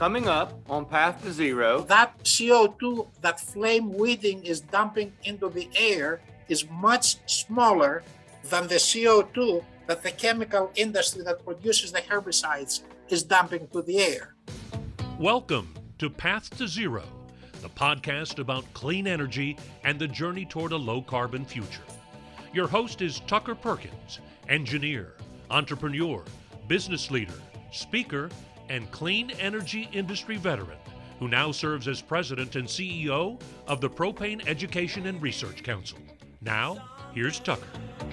Coming up on Path to Zero, that CO2 that flame weeding is dumping into the air is much smaller than the CO2 that the chemical industry that produces the herbicides is dumping to the air. Welcome to Path to Zero, the podcast about clean energy and the journey toward a low-carbon future. Your host is Tucker Perkins, engineer, entrepreneur, business leader, speaker, and clean energy industry veteran, who now serves as president and CEO of the Propane Education and Research Council. Now, here's Tucker.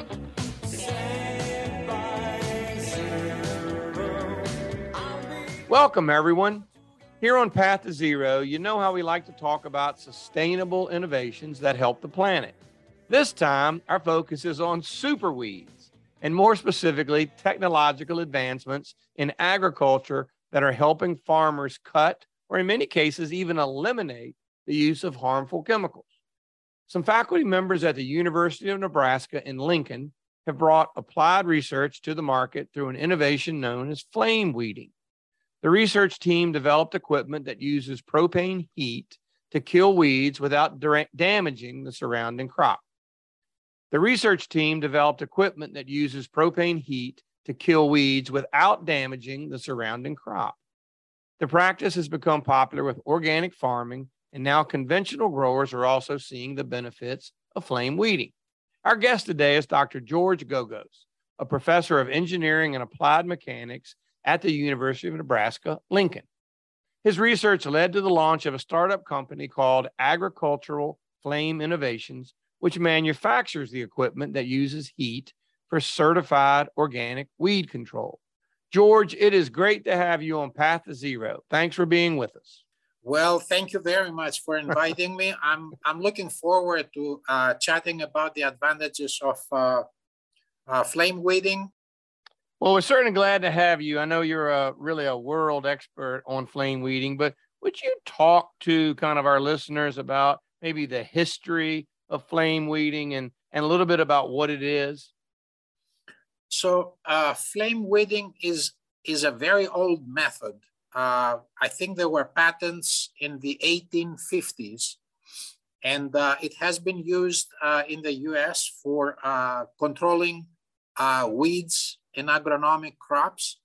Welcome, everyone. Here on Path to Zero, you know how we like to talk about sustainable innovations that help the planet. This time, our focus is on superweeds, and more specifically, technological advancements in agriculture that are helping farmers cut, or in many cases, even eliminate the use of harmful chemicals. Some faculty members at the University of Nebraska in Lincoln have brought applied research to the market through an innovation known as flame weeding. The research team developed equipment that uses propane heat to kill weeds without damaging the surrounding crop. The research team developed equipment that uses propane heat to kill weeds without damaging the surrounding crop. The practice has become popular with organic farming, and now conventional growers are also seeing the benefits of flame weeding. Our guest today is Dr. George Gogos, a professor of engineering and applied mechanics at the University of Nebraska, Lincoln. His research led to the launch of a startup company called Agricultural Flame Innovations, which manufactures the equipment that uses heat for certified organic weed control. George, it is great to have you on Path to Zero. Thanks for being with us. Well, thank you very much for inviting me. I'm looking forward to chatting about the advantages of flame weeding. Well, we're certainly glad to have you. I know you're really a world expert on flame weeding, but would you talk to kind of our listeners about maybe the history of flame weeding and a little bit about what it is? So flame weeding is a very old method. I think there were patents in the 1850s, and it has been used in the US for controlling weeds in agronomic crops.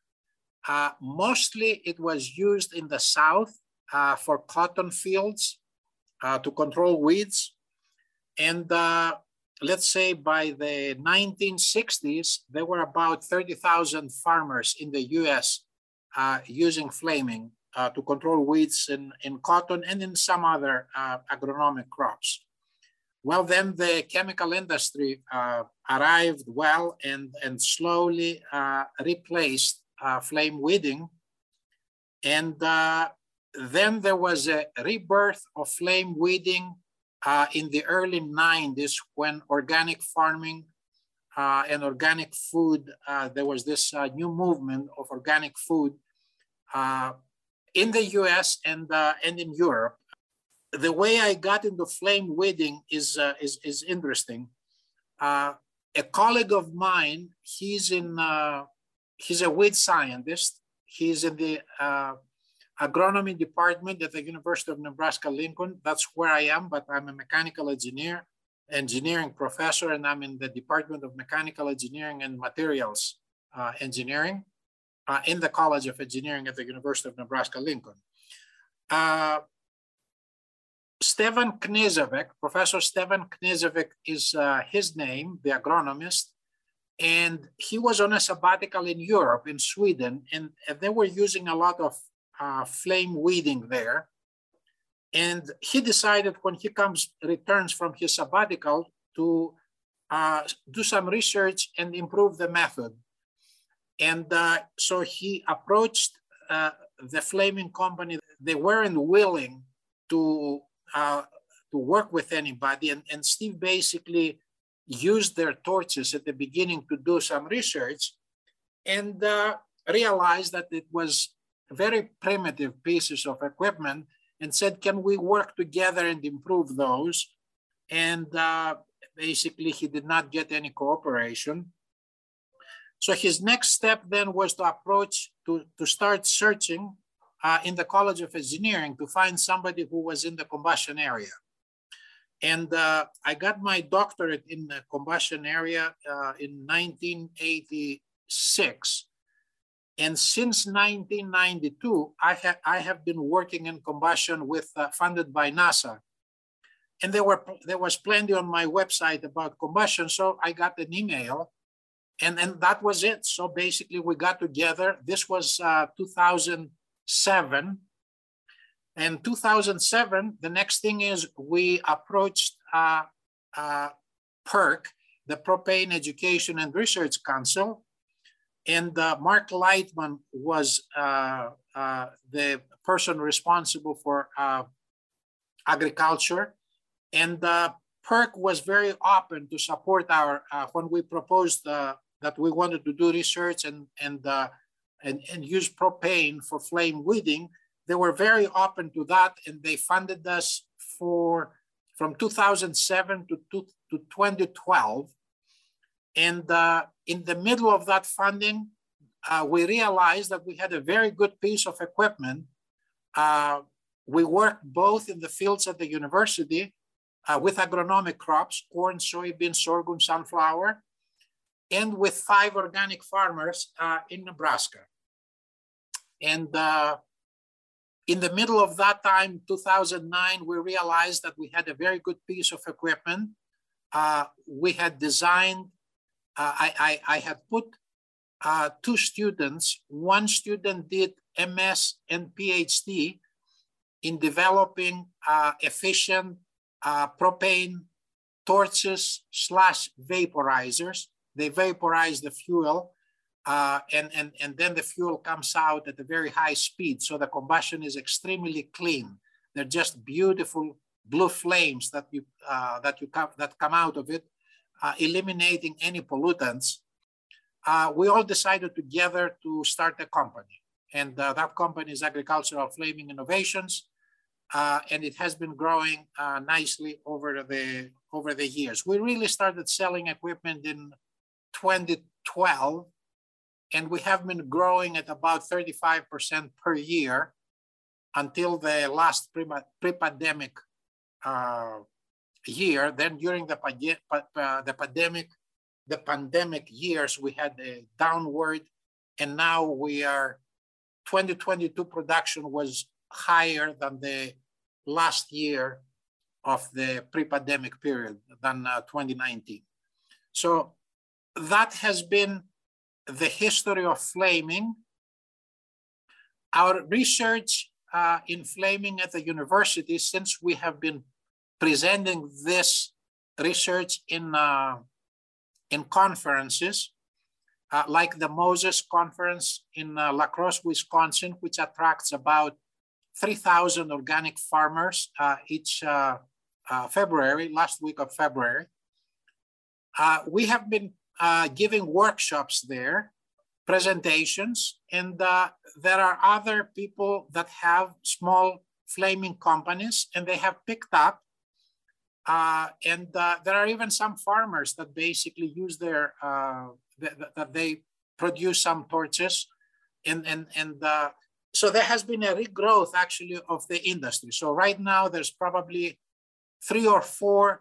Mostly it was used in the South for cotton fields to control weeds. And let's say by the 1960s, there were about 30,000 farmers in the US using flaming to control weeds in cotton and in some other agronomic crops. Well, then the chemical industry arrived and slowly replaced flame weeding. And then there was a rebirth of flame weeding in the early 90s, when organic farming and organic food, there was this new movement of organic food in the US and in Europe. The way I got into flame weeding is interesting. A colleague of mine, he's a weed scientist. He's in the agronomy department at the University of Nebraska, Lincoln. That's where I am, but I'm a mechanical engineering professor, and I'm in the Department of Mechanical Engineering and Materials Engineering in the College of Engineering at the University of Nebraska, Lincoln. Stefan Knežević, Professor Stefan Knežević is his name, the agronomist, and he was on a sabbatical in Europe, in Sweden, and they were using a lot of flame weeding there. And he decided when he returns from his sabbatical to do some research and improve the method. And so he approached the flaming company. They weren't willing to work with anybody. And Steve basically used their torches at the beginning to do some research and realized that it was very primitive pieces of equipment and said, can we work together and improve those? And basically he did not get any cooperation. So his next step then was to start searching in the College of Engineering to find somebody who was in the combustion area. And I got my doctorate in the combustion area in 1986. And since 1992, I have been working in combustion funded by NASA. And there was plenty on my website about combustion. So I got an email and that was it. So basically we got together. This was 2007. And 2007, the next thing is we approached PERC, the Propane Education and Research Council. And Mark Lightman was the person responsible for agriculture. And PERC was very open to support our, when we proposed that we wanted to do research and use propane for flame weeding, they were very open to that. And they funded us from 2007 to 2012. And in the middle of that funding, we realized that we had a very good piece of equipment. We worked both in the fields at the university with agronomic crops, corn, soybean, sorghum, sunflower, and with 5 organic farmers in Nebraska. And in the middle of that time, 2009, we realized that we had a very good piece of equipment. We had designed, I had put 2 students. One student did MS and PhD in developing efficient propane torches / vaporizers. They vaporize the fuel and then the fuel comes out at a very high speed. So the combustion is extremely clean. They're just beautiful blue flames that come out of it, eliminating any pollutants. We all decided together to start a company. And that company is Agricultural Flaming Innovations. And it has been growing nicely over the years. We really started selling equipment in 2012, and we have been growing at about 35% per year until the last pre-pandemic year. Then during the pandemic years, we had a downward, and now 2022 production was higher than the last year of the pre-pandemic period, than 2019. So that has been the history of flaming. Our research in flaming at the university, since we have been presenting this research in conferences, like the Moses Conference in La Crosse, Wisconsin, which attracts about 3,000 organic farmers each February, last week of February. We have been giving workshops there, presentations, and there are other people that have small flaming companies and they have picked up. And there are even some farmers that basically use that they produce some torches. So there has been a regrowth actually of the industry. So right now there's probably 3 or 4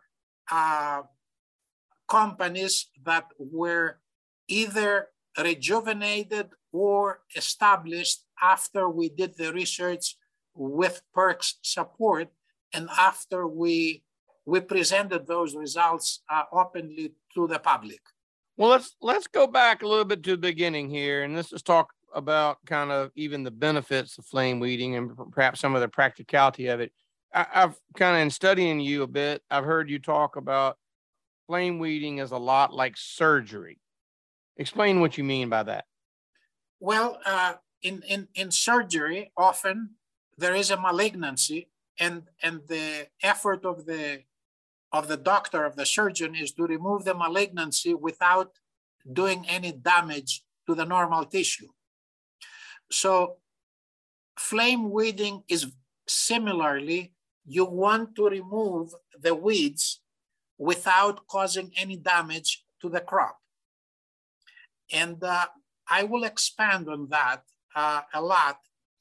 companies that were either rejuvenated or established after we did the research with PERC's support, and after we presented those results openly to the public. Well, let's go back a little bit to the beginning here, and let's just talk about kind of even the benefits of flame weeding and perhaps some of the practicality of it. I've kind of, in studying you a bit, I've heard you talk about flame weeding is a lot like surgery. Explain what you mean by that. Well, in surgery, often there is a malignancy, and the effort of the doctor, of the surgeon, is to remove the malignancy without doing any damage to the normal tissue. So flame weeding is similarly, you want to remove the weeds without causing any damage to the crop. And I will expand on that a lot.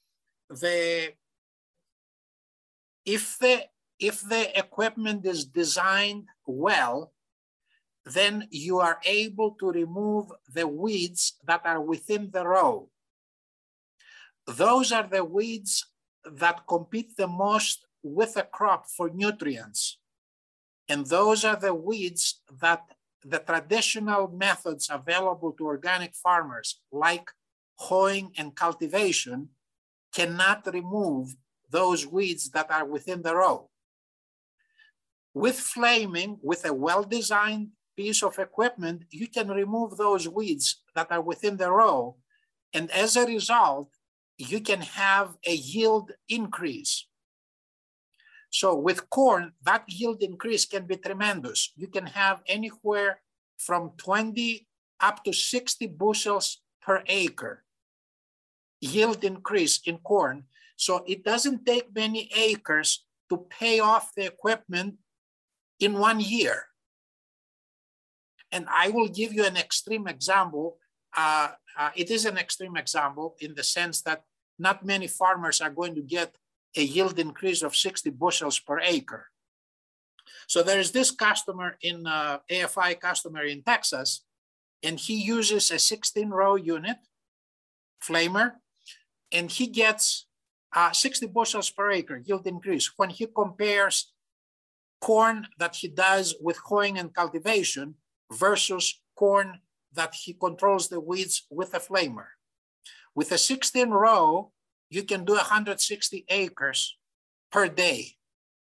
if the equipment is designed well, then you are able to remove the weeds that are within the row. Those are the weeds that compete the most with the crop for nutrients. And those are the weeds that the traditional methods available to organic farmers, like hoeing and cultivation, cannot remove those weeds that are within the row. With flaming, with a well-designed piece of equipment, you can remove those weeds that are within the row. And as a result, you can have a yield increase. So with corn, that yield increase can be tremendous. You can have anywhere from 20 up to 60 bushels per acre yield increase in corn. So it doesn't take many acres to pay off the equipment in 1 year. And I will give you an extreme example. It is an extreme example in the sense that not many farmers are going to get a yield increase of 60 bushels per acre. So there is this customer in AFI customer in Texas, and he uses a 16-row unit, flamer, and he gets 60 bushels per acre yield increase. When he compares corn that he does with hoeing and cultivation versus corn that he controls the weeds with a flamer. With a 16-row, you can do 160 acres per day.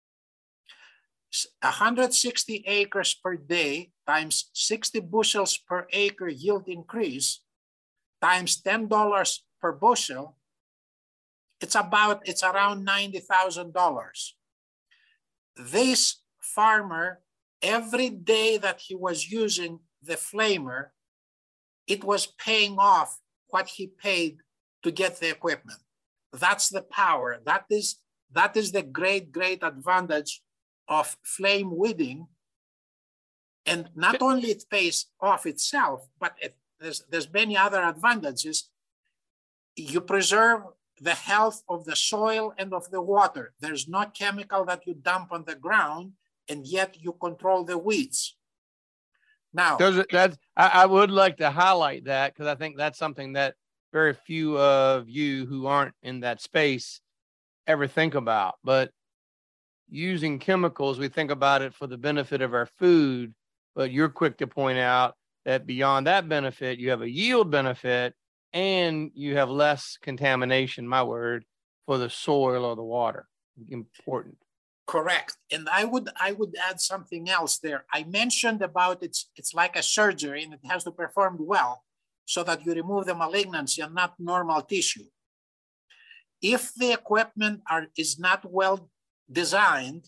160 acres per day times 60 bushels per acre yield increase times $10 per bushel, it's around $90,000. This farmer, every day that he was using the flamer, it was paying off what he paid to get the equipment. That's the power. That is the great advantage of flame weeding. And not only it pays off itself, but there's many other advantages. You preserve the health of the soil and of the water. There's no chemical that you dump on the ground, and yet you control the weeds. Now, I would like to highlight that, because I think that's something that very few of you who aren't in that space ever think about. But using chemicals, we think about it for the benefit of our food, but you're quick to point out that beyond that benefit, you have a yield benefit and you have less contamination, my word, for the soil or the water. Important. Correct. And I would add something else there. I mentioned about it's like a surgery and it has to perform well so that you remove the malignancy and not normal tissue. If the equipment is not well designed,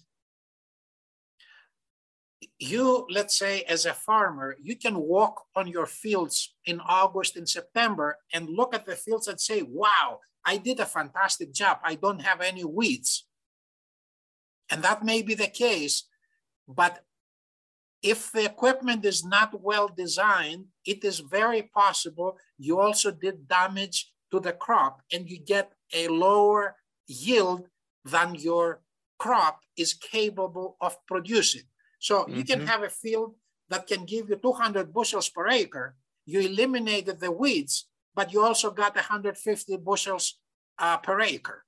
you, let's say as a farmer, you can walk on your fields in August and September and look at the fields and say, wow, I did a fantastic job. I don't have any weeds. And that may be the case, but if the equipment is not well designed, it is very possible you also did damage to the crop and you get a lower yield than your crop is capable of producing. So you can have a field that can give you 200 bushels per acre. You eliminated the weeds, but you also got 150 bushels per acre.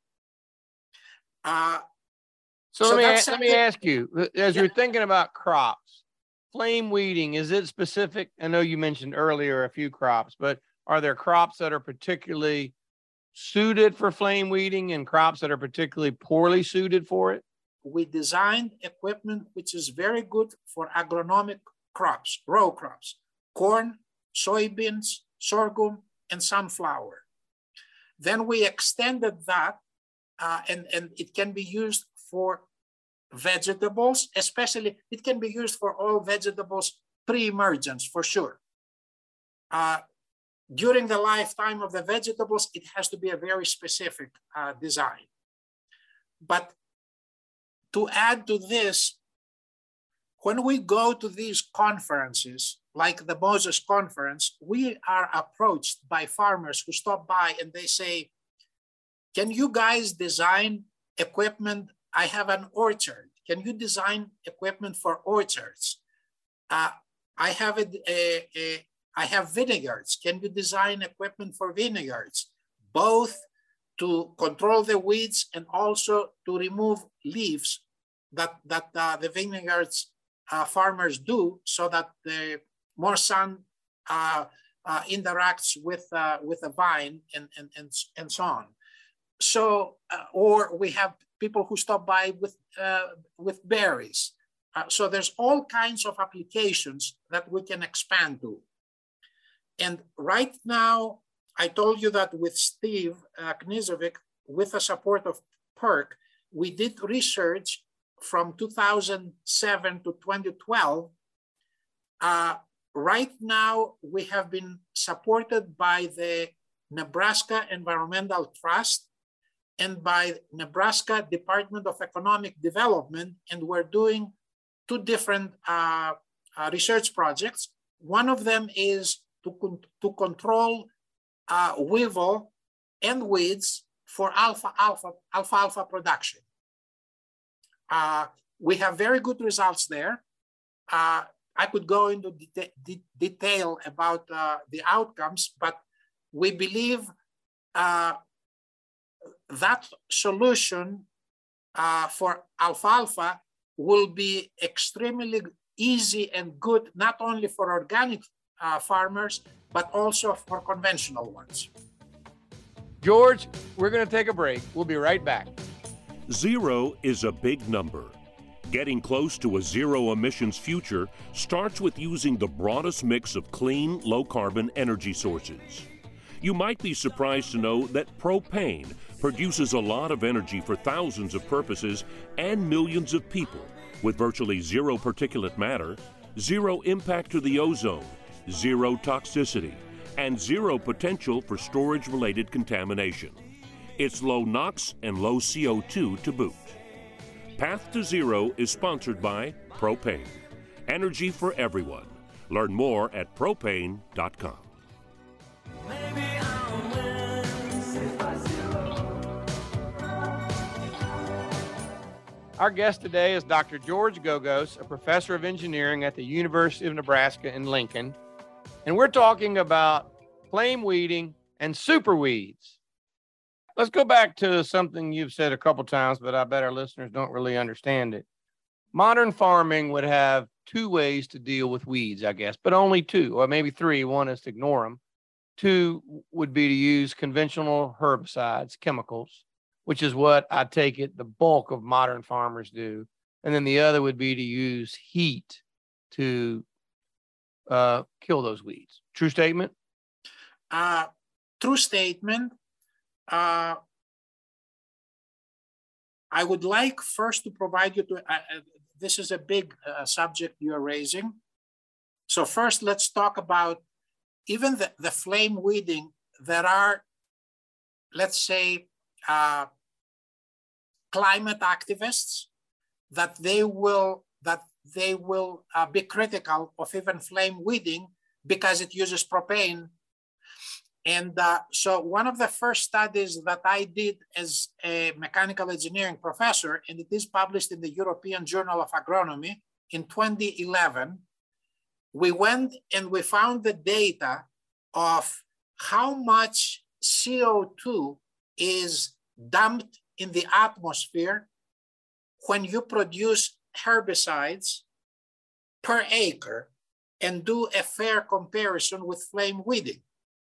So let me ask you, as you're thinking about crops, flame weeding, is it specific? I know you mentioned earlier a few crops, but are there crops that are particularly suited for flame weeding and crops that are particularly poorly suited for it? We designed equipment which is very good for agronomic crops, row crops, corn, soybeans, sorghum, and sunflower. Then we extended that and it can be used for vegetables, especially it can be used for all vegetables pre-emergence for sure. During the lifetime of the vegetables, it has to be a very specific design. But to add to this, when we go to these conferences, like the Moses Conference, we are approached by farmers who stop by and they say, can you guys design equipment? I have an orchard. Can you design equipment for orchards? I have vineyards. Can you design equipment for vineyards, both to control the weeds and also to remove leaves that the vineyards farmers do, so that the more sun interacts with the vine and so on. So, or we have people who stop by with berries. So there's all kinds of applications that we can expand to. And right now, I told you that with Steve Knizovic, with the support of PERC, we did research from 2007 to 2012. Right now, we have been supported by the Nebraska Environmental Trust and by Nebraska Department of Economic Development, and we're doing two different research projects. One of them is to control weevil and weeds for alfalfa production. We have very good results there. I could go into detail about the outcomes, but we believe that solution for alfalfa will be extremely easy and good, not only for organic farmers, but also for conventional ones. George, we're going to take a break. We'll be right back. Zero is a big number. Getting close to a zero emissions future starts with using the broadest mix of clean, low-carbon energy sources. You might be surprised to know that propane produces a lot of energy for thousands of purposes and millions of people, with virtually zero particulate matter, zero impact to the ozone, zero toxicity, and zero potential for storage-related contamination. It's low NOx and low CO2 to boot. Path to Zero is sponsored by Propane. Energy for everyone. Learn more at propane.com. Our guest today is Dr. George Gogos, a professor of engineering at the University of Nebraska in Lincoln. And we're talking about flame weeding and super weeds. Let's go back to something you've said a couple times, but I bet our listeners don't really understand it. Modern farming would have two ways to deal with weeds, I guess, but only two, or maybe three. One is to ignore them. Two would be to use conventional herbicides, chemicals, which is what I take it the bulk of modern farmers do. And then the other would be to use heat to kill those weeds. True statement? True statement. I would like first to provide you to, this is a big subject you're raising. So first, let's talk about even the flame weeding. There are, let's say, climate activists that they will be critical of even flame weeding because it uses propane. And so one of the first studies that I did as a mechanical engineering professor, and it is published in the European Journal of Agronomy in 2011, we went and we found the data of how much CO2 is dumped in the atmosphere when you produce herbicides per acre and do a fair comparison with flame weeding.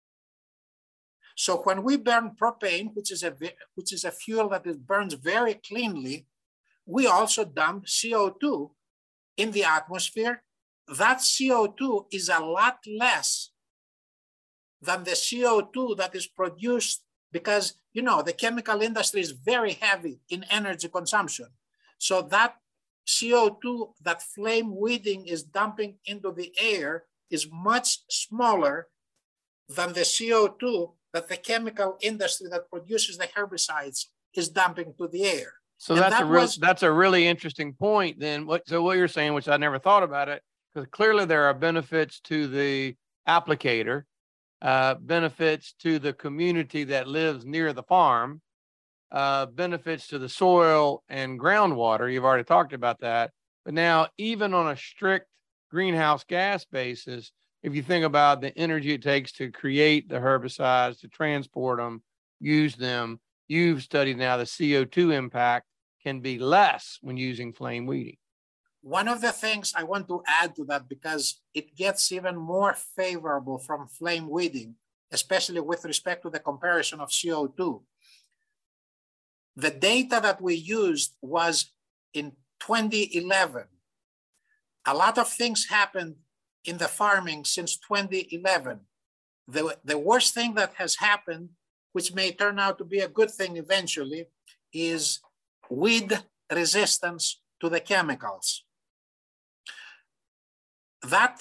So when we burn propane, which is a fuel that burns very cleanly, we also dump CO2 in the atmosphere. That CO2 is a lot less than the CO2 that is produced because, you know, the chemical industry is very heavy in energy consumption. So that CO2 that flame weeding is dumping into the air is much smaller than the CO2 that the chemical industry that produces the herbicides is dumping to the air. So that's a really interesting point then. What you're saying, which I never thought about it, because clearly there are benefits to the applicator, benefits to the community that lives near the farm, benefits to the soil and groundwater. You've already talked about that. But now, even on a strict greenhouse gas basis, if you think about the energy it takes to create the herbicides, to transport them, use them, you've studied now the CO2 impact can be less when using flame weeding. One of the things I want to add to that, because it gets even more favorable from flame weeding, especially with respect to the comparison of CO2. The data that we used was in 2011. A lot of things happened in the farming since 2011. The worst thing that has happened, which may turn out to be a good thing eventually, is weed resistance to the chemicals. That,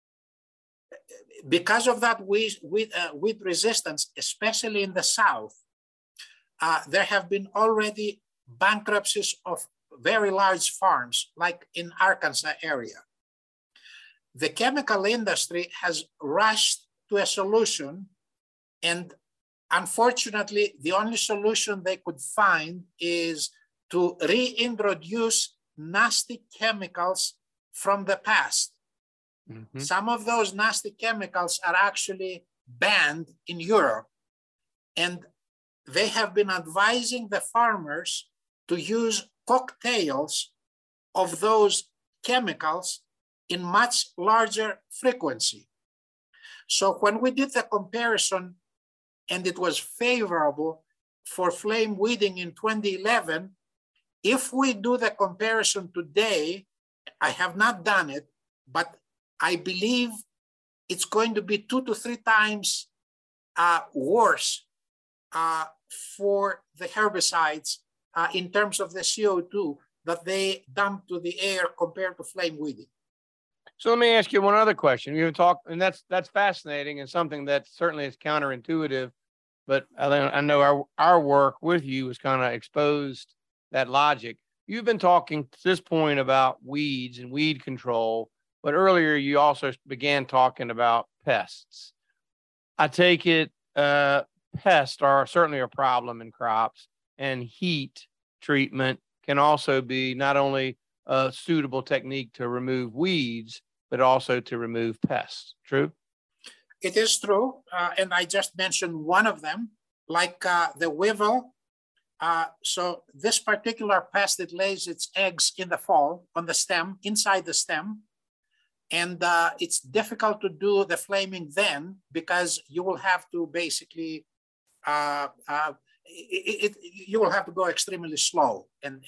because of that weed resistance, especially in the South, there have been already bankruptcies of very large farms, like in Arkansas area. The chemical industry has rushed to a solution, and unfortunately, the only solution they could find is to reintroduce nasty chemicals from the past. Mm-hmm. Some of those nasty chemicals are actually banned in Europe, and they have been advising the farmers to use cocktails of those chemicals in much larger frequency. So when we did the comparison, and it was favorable for flame weeding in 2011, if we do the comparison today, I have not done it, but I believe it's going to be 2 to 3 times worse for the herbicides in terms of the CO2 that they dump to the air compared to flame weeding. So let me ask you one other question. You talk, and that's fascinating and something that certainly is counterintuitive, but I know our work with you has kind of exposed that logic. You've been talking to this point about weeds and weed control, but earlier you also began talking about pests. I take it pests are certainly a problem in crops, and heat treatment can also be not only a suitable technique to remove weeds, but also to remove pests. True? It is true. And I just mentioned one of them, like the weevil. So this particular pest, it lays its eggs in the fall on the stem, inside the stem. And it's difficult to do the flaming then, because you will have to basically, you will have to go extremely slow.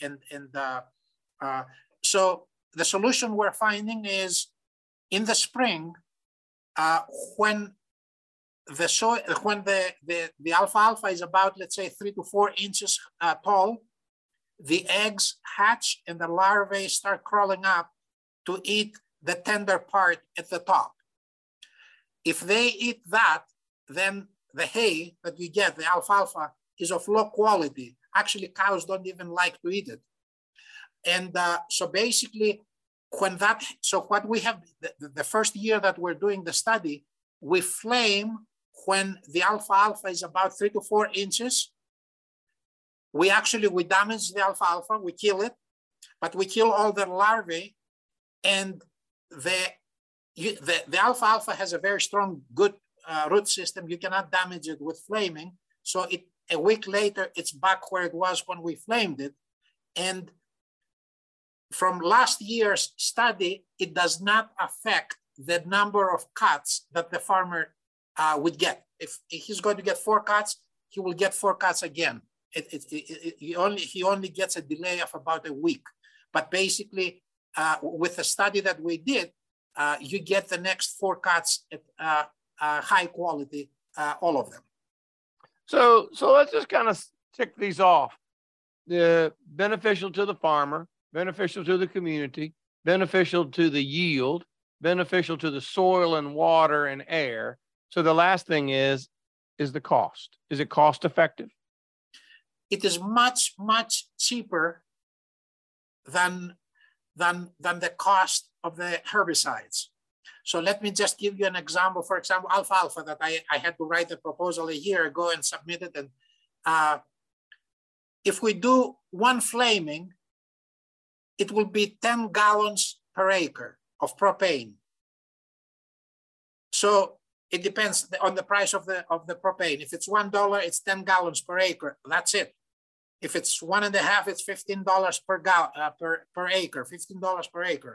So the solution we're finding is in the spring, when the alfalfa is about, let's say, 3 to 4 inches tall, the eggs hatch and the larvae start crawling up to eat the tender part at the top. If they eat that, then the hay that you get, the alfalfa, is of low quality. Actually, cows don't even like to eat it. And so basically, what we have, the first year that we're doing the study, we flame when the alfalfa is about 3 to 4 inches. We damage the alfalfa, we kill it, but we kill all the larvae, and the alfalfa has a very strong, good root system. You cannot damage it with flaming. So a week later, it's back where it was when we flamed it. And from last year's study, it does not affect the number of cuts that the farmer would get. If he's going to get 4 cuts, he will get 4 cuts again. He only gets a delay of about a week. But basically, with the study that we did, you get the next 4 cuts at high quality, all of them. So let's just kind of tick these off. The beneficial to the farmer, beneficial to the community, beneficial to the yield, beneficial to the soil and water and air. So the last thing is the cost. Is it cost effective? It is much, much cheaper than the cost of the herbicides. So let me just give you an example. For example, alfalfa, that I had to write a proposal a year ago and submit it. And If we do one flaming, it will be 10 gallons per acre of propane. So it depends on the price of the propane. If it's $1, it's 10 gallons per acre. That's it. If it's $1.5, it's $15 per acre. $15 per acre.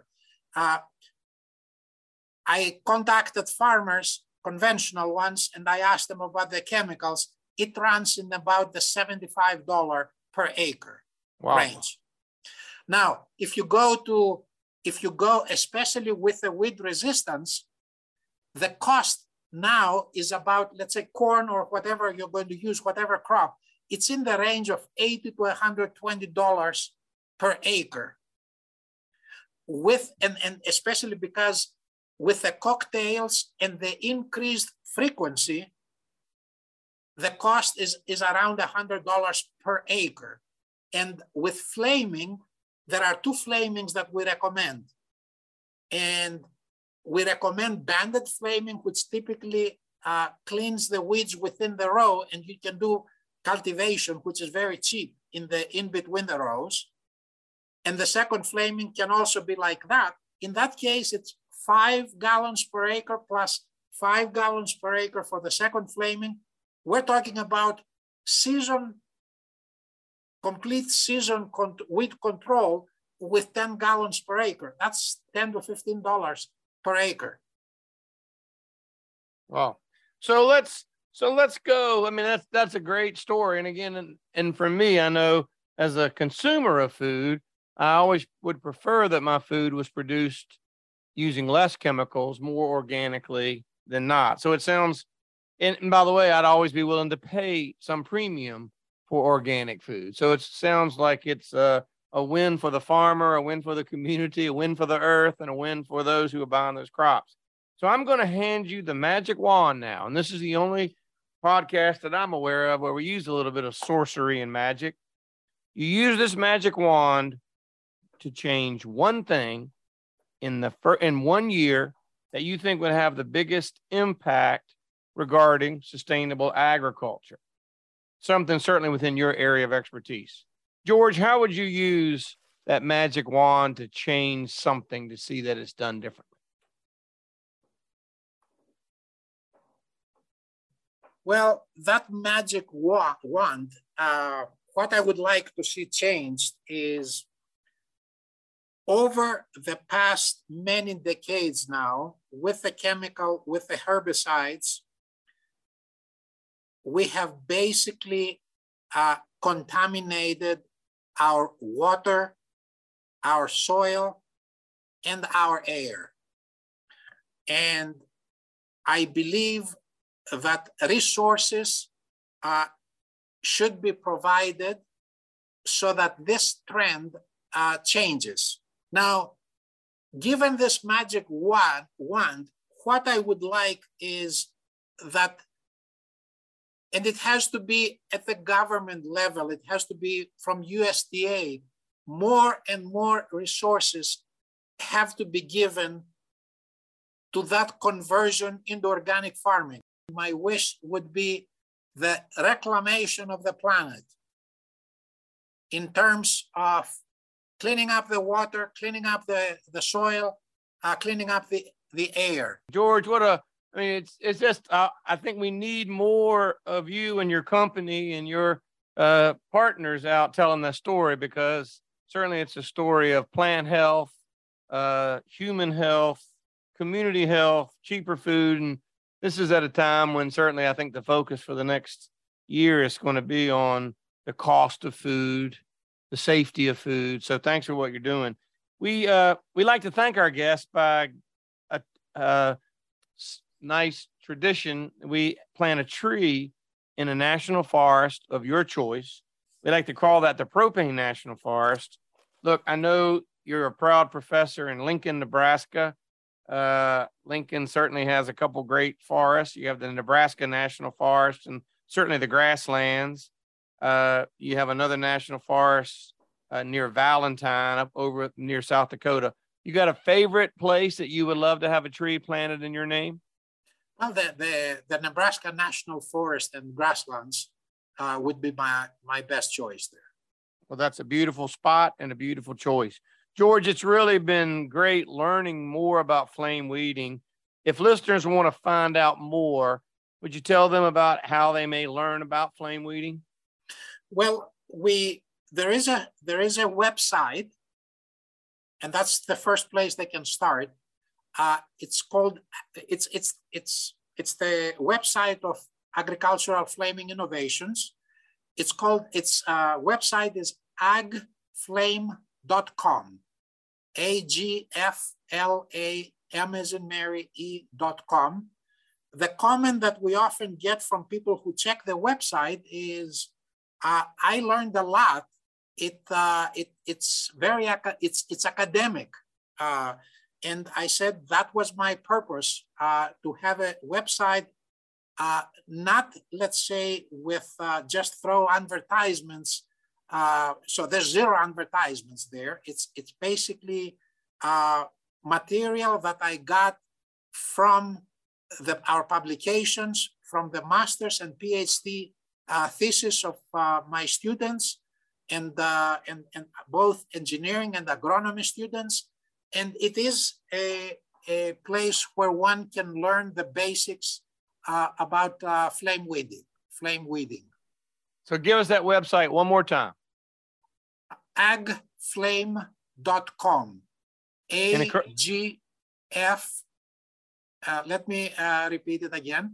I contacted farmers, conventional ones, and I asked them about the chemicals. It runs in about the $75 per acre range. Now, if you go, especially with the weed resistance, the cost now is about, let's say, corn or whatever you're going to use, whatever crop, it's in the range of $80 to $120 per acre. And especially because with the cocktails and the increased frequency, the cost is around $100 per acre. And with flaming, there are two flamings that we recommend. And we recommend banded flaming, which typically cleans the weeds within the row, and you can do cultivation, which is very cheap in between the rows. And the second flaming can also be like that. In that case, it's 5 gallons per acre plus 5 gallons per acre for the second flaming. We're talking about complete season weed control with 10 gallons per acre. That's $10 to $15 per acre. Wow. So let's go. I mean, that's a great story. And again, and for me, I know as a consumer of food, I always would prefer that my food was produced using less chemicals, more organically than not. So it sounds, and by the way, I'd always be willing to pay some premium for organic food. So it sounds like it's a win for the farmer, a win for the community, a win for the earth, and a win for those who are buying those crops. So I'm going to hand you the magic wand now. And this is the only podcast that I'm aware of where we use a little bit of sorcery and magic. You use this magic wand to change one thing in 1 year that you think would have the biggest impact regarding sustainable agriculture. Something certainly within your area of expertise. George, how would you use that magic wand to change something to see that it's done differently? Well, that magic wand, what I would like to see changed is over the past many decades now, with the herbicides, we have basically contaminated our water, our soil, and our air. And I believe that resources should be provided so that this trend changes. Now, given this magic wand, what I would like is that, and it has to be at the government level, it has to be from USDA, more and more resources have to be given to that conversion into organic farming. My wish would be the reclamation of the planet in terms of cleaning up the water, cleaning up the soil, cleaning up the air. George, it's just, I think we need more of you and your company and your partners out telling that story, because certainly it's a story of plant health, human health, community health, cheaper food. And this is at a time when certainly I think the focus for the next year is going to be on the cost of food, the safety of food. So thanks for what you're doing. We like to thank our guests by a nice tradition. We plant a tree in a national forest of your choice. We like to call that the Propane National Forest. Look, I know you're a proud professor in Lincoln, Nebraska. Lincoln certainly has a couple great forests. You have the Nebraska National Forest and certainly the grasslands. You have another national forest near Valentine up over near South Dakota. You got a favorite place that you would love to have a tree planted in your name? Well, the Nebraska National Forest and grasslands would be my best choice there. Well, that's a beautiful spot and a beautiful choice. George, it's really been great learning more about flame weeding. If listeners want to find out more, would you tell them about how they may learn about flame weeding? Well, there is a website, and that's the first place they can start. It's the website of Agricultural Flaming Innovations. Its website is agflame.com, AGFLAM as in Mary, E.com. The comment that we often get from people who check the website is, I learned a lot. It's academic. And I said that was my purpose, to have a website, not, let's say, with just throw advertisements. So there's zero advertisements there. It's basically material that I got from our publications, from the master's and PhD thesis of my students, and both engineering and agronomy students. And it is a place where one can learn the basics about flame weeding. So give us that website one more time. agflame.com. AGF, let me repeat it again.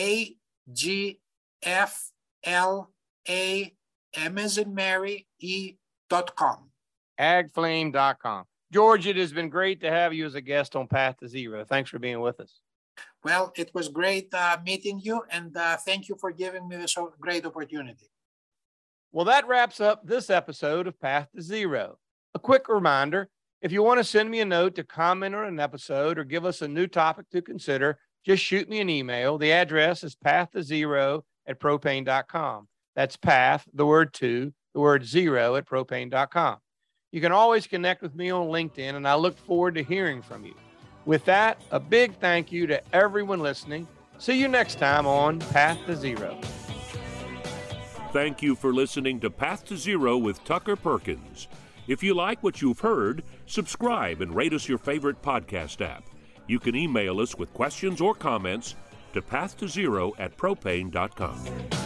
AGFLAM as in Mary, E.com. agflame.com. George, it has been great to have you as a guest on Path to Zero. Thanks for being with us. Well, it was great meeting you, and thank you for giving me this great opportunity. Well, that wraps up this episode of Path to Zero. A quick reminder, if you want to send me a note to comment on an episode or give us a new topic to consider, just shoot me an email. The address is path2zero@propane.com. That's path, the word 2, the word 0 at propane.com. You can always connect with me on LinkedIn, and I look forward to hearing from you. With that, a big thank you to everyone listening. See you next time on Path to Zero. Thank you for listening to Path to Zero with Tucker Perkins. If you like what you've heard, subscribe and rate us your favorite podcast app. You can email us with questions or comments to path2zero@propane.com.